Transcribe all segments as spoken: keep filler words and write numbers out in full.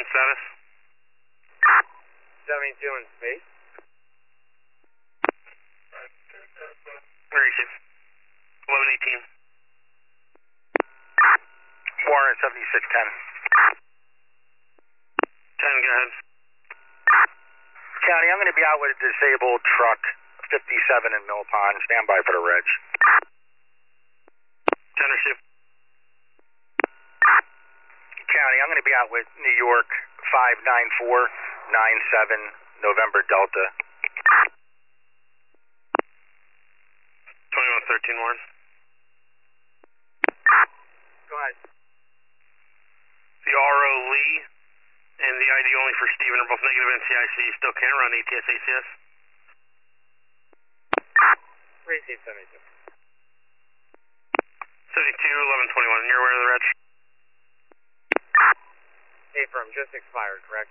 status? seventy-two in space. Where is it? eleven eighteen. Warren seventy-six ten. ten, go ahead. County, I'm going to be out with a disabled truck, fifty-seven in Mill Pond. Stand by for the reg. ten receive. County, I'm going to be out with New York five nine four nine seven November Delta. twenty-one thirteen, Warren. Go ahead. The R O Lee and the I D only for Steven are both negative N C I C. You still can't run A T S A C S? Receive seventy-two. seventy-two, eleven twenty-one. And you're aware of the reg? A-firm, just expired, correct?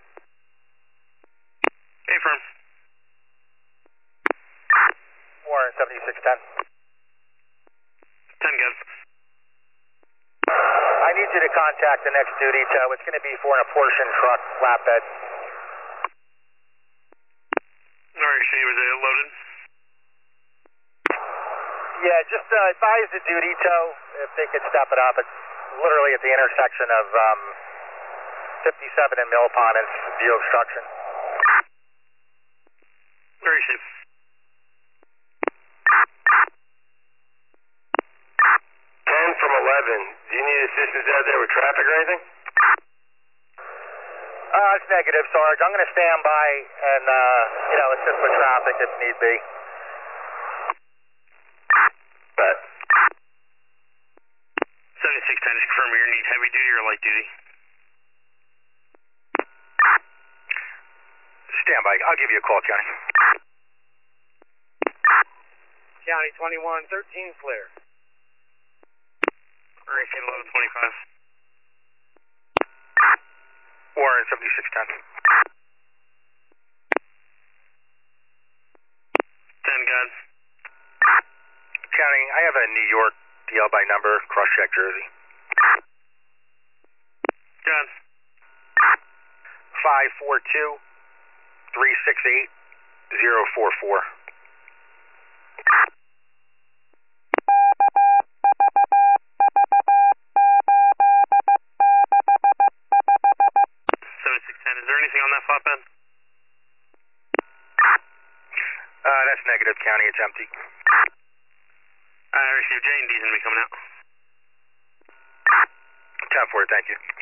A-firm. Warren seventy-six ten. ten, good. I need you to contact the next duty tow. It's going to be for an apportion truck flatbed. Alright, so was it loaded? Yeah, just uh, advise the duty tow if they could step it up. It's literally at the intersection of um, fifty-seven and Mill Pond and view obstruction. Very safe. ten from eleven. Do you need assistance out there with traffic or anything? Uh, it's negative, Sarge. I'm going to stand by and, uh, you know, assist with traffic if need be. Bet. seventy-six ten, just confirm your need heavy duty or light duty? Stand by. I'll give you a call, County. County twenty-one thirteen, clear. Racing eleven twenty-five. Warren seventy-six ten. ten, good. County, I have a New York D L by number, cross-check Jersey. Good. five four two, three six eight, zero four four. seventy-six ten, is there anything on that flatbed? Uh, that's negative, County. It's empty. I received J and D's going to be coming out. ten four, thank you.